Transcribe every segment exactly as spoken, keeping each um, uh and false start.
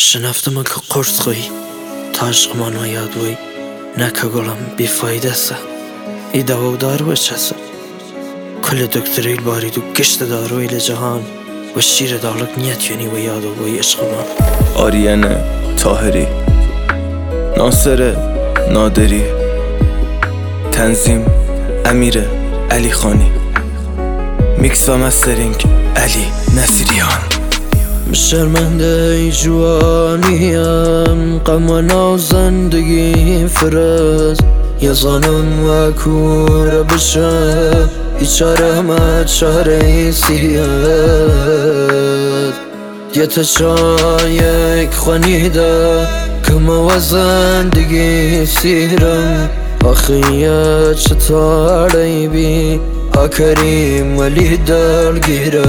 شنفتم که قرص خوی تا عشق من یاد وی نکه گلم بیفایده سه ای دوا دارو چسه کل دکتریل بارید و گشت داروی لجهان و شیر دالک نیت یعنی و یاد وی عشق من. آریان طاهری، ناصر نادری، تنظیم امیر علی خانی، میکس و مسترینگ علی نصیریان. شرمنده ای جوانیم غم و ناو زندگی فرز یزانم و کور بشه بیچاره ما چاره ای سیاد یه تشایک خونیده که ما و زندگی سیرم آخیه چطاره بی ها کریم ولی دلگیره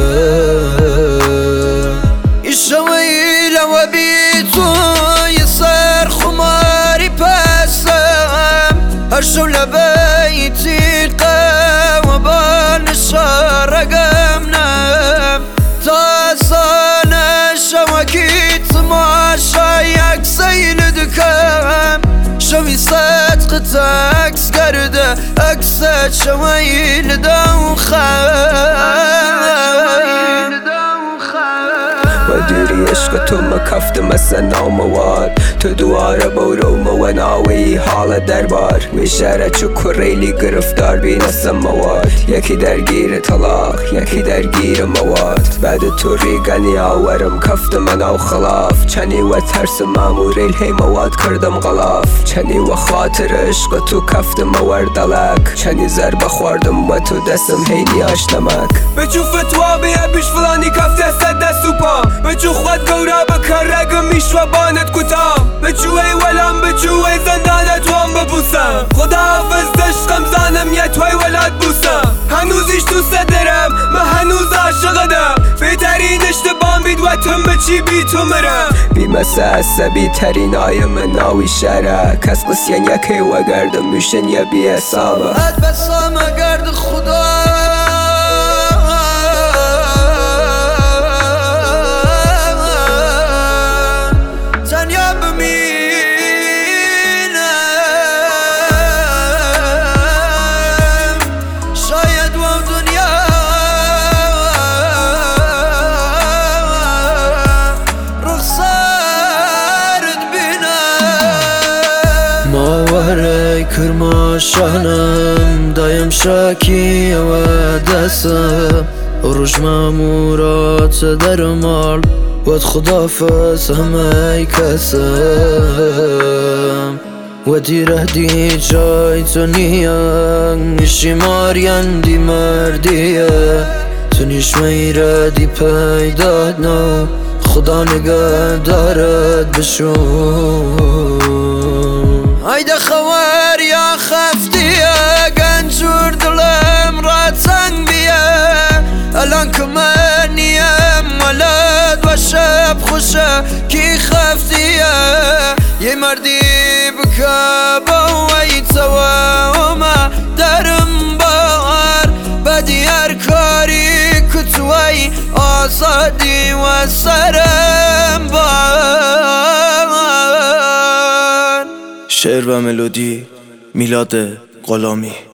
شویل و بی توی سر خماری پسم هر شو لبیتی قو بان شارقم نم تا سانه شوکیت ماشا یک سیل دکم شوی صدق تاکس کرده اکست شویل دو خم ودیری عشق تو مکفت مثل نامواد تو دواره برو مواناوی حال دربار ویشاره چو کریلی گرفتار بین مواد یکی درگیر طلاق یکی درگیر مواد بعد تو ریگنی آورم کفت من او خلاف چنی و ترس ماموریل هی مواد کردم غلاف چنی و خاطر عشق تو کفت موارد دلک چنی ضربه خوردم و تو دستم هی نیاش نمک بچو فتوا بیه بیش فلانی کفت صد دست و پا بچو خود گورا بکر رگم میشو بانت کتام بچو ای ولم بچو ای زندانت وام ببوسم خدا حافظ دشقم زنم یه توی ولاد بوسم هنوزیش تو صدرم من هنوز عاشقدم بهترین اشتبام بید و تم بچی بی تو مرم بی مسه عصبی ترین آیم ناوی شره کس قسین یکی و گردم میشن یه بی حسابه اد بسام گرد خدا وره کرماشانم دایم شاکی و دستم روش مامورات در مال ود خدافز همه کسم و دیره دی جای تو نیان شمارین دی مردیه تو نیشمه را دی پیداد نو خدا نگه دارد بشون هایده خوار یا خفتیه گنجور دلم را تنگ بیه الان که من نیم ولد و شب خوشه کی خفتیه یه مردی بکه با ویتوا ما درم بار بدی هر کاری که توی آزادی و سرم بار. شعر و ملودی میلاد غلامی.